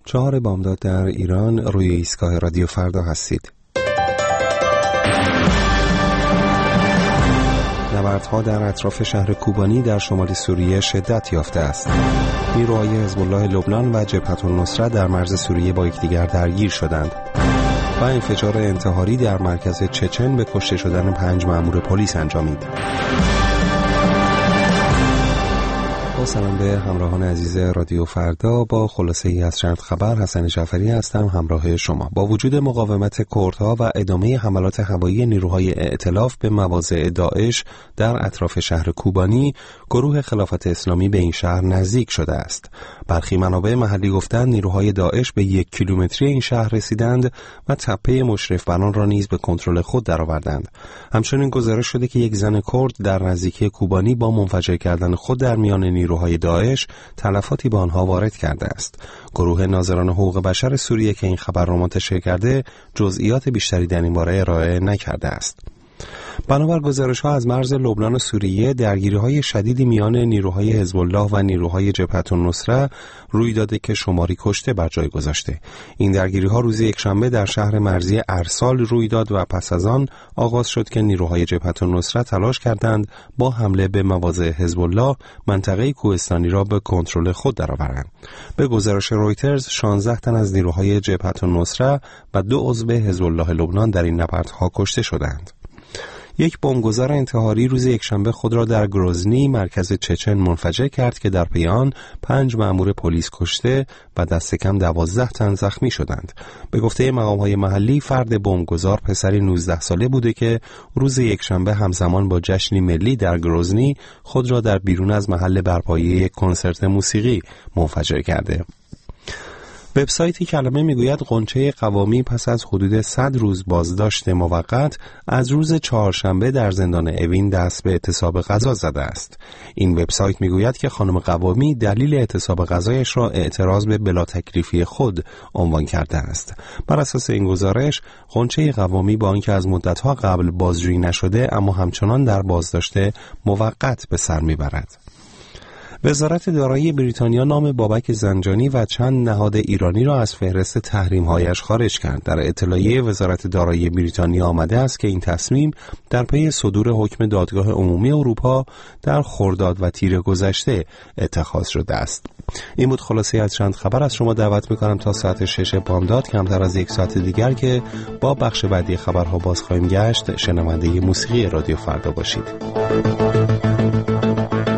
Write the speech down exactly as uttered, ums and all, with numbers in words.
چهار بامداد در ایران، روی ایستگاه رادیو فردا هستید. نبردها در اطراف شهر کوبانی در شمال سوریه شدت یافته است. نیروهای حزب الله لبنان و جبهة النصرة در مرز سوریه با یکدیگر درگیر شدند و انفجار انتحاری در مرکز چچن به کشته شدن پنج مأمور پلیس انجامید. با سلام به همراهان عزیز رادیو فردا، با خلاصه ای از چند خبر حسن جعفری هستم همراه شما. با وجود مقاومت کردها و ادامه حملات هوایی نیروهای ائتلاف به مواضع داعش در اطراف شهر کوبانی، گروه خلافت اسلامی به این شهر نزدیک شده است. برخی منابع محلی گفتند نیروهای داعش به یک کیلومتری این شهر رسیدند و تپه مشرف بر آن را نیز به کنترل خود درآوردند. همچنین گزارش شده که یک زن کرد در نزدیکی کوبانی با منفجر کردن خود در میان نیروهای داعش تلفاتی به آنها وارد کرده است. گروه ناظران حقوق بشر سوریه که این خبر را منتشر کرده جزئیات بیشتری در این باره ارائه نکرده است. بنابر گزارش‌ها از مرز لبنان و سوریه، درگیری‌های شدیدی میان نیروهای حزب الله و نیروهای جبهة النصرة روی داده که شماری کشته بر جای گذاشته. این درگیری‌ها روز یکشنبه در شهر مرزی ارسال روی داد و پس از آن آغاز شد که نیروهای جبهة النصرة تلاش کردند با حمله به مواضع حزب الله منطقه کوهستانی را به کنترل خود درآورند. به گزارش رویترز، شانزده تن از نیروهای جبهة النصرة و دو عضو حزب الله لبنان در این نبردها کشته شدند. یک بمبگذار انتحاری روز یکشنبه خود را در گروزنی مرکز چچن منفجر کرد که در پی آن پنج مأمور پلیس کشته و دست کم دوازده تن زخمی شدند. به گفته مقام‌های محلی، فرد بمبگذار پسری نوزده ساله بوده که روز یکشنبه همزمان با جشنی ملی در گروزنی خود را در بیرون از محل برپایی یک کنسرت موسیقی منفجر کرده. وبسایتی کلمه میگوید غنچه قوامی پس از حدود صد روز بازداشت موقت از روز چهارشنبه در زندان اوین دست به اعتصاب غذا زده است. این وبسایت میگوید که خانم قوامی دلیل اعتصاب غذایش را اعتراض به بلا تکلیفی خود عنوان کرده است. بر اساس این گزارش، غنچه قوامی با آنکه از مدت‌ها قبل بازجویی نشده اما همچنان در بازداشت موقت به سر میبرد. وزارت دارایی بریتانیا نام بابک زنجانی و چند نهاد ایرانی را از فهرست تحریم‌هایش خارج کرد. در اطلاعیه وزارت دارایی بریتانیا آمده است که این تصمیم در پی صدور حکم دادگاه عمومی اروپا در خرداد و تیر گذشته اتخاذ شده است. این بود خلاصه از چند خبر. از شما دعوت می‌کنم تا ساعت شش بامداد، کمتر از یک ساعت دیگر که با بخش بعدی خبرها باز خواهیم گشت، شنونده موسیقی رادیو فردا باشید.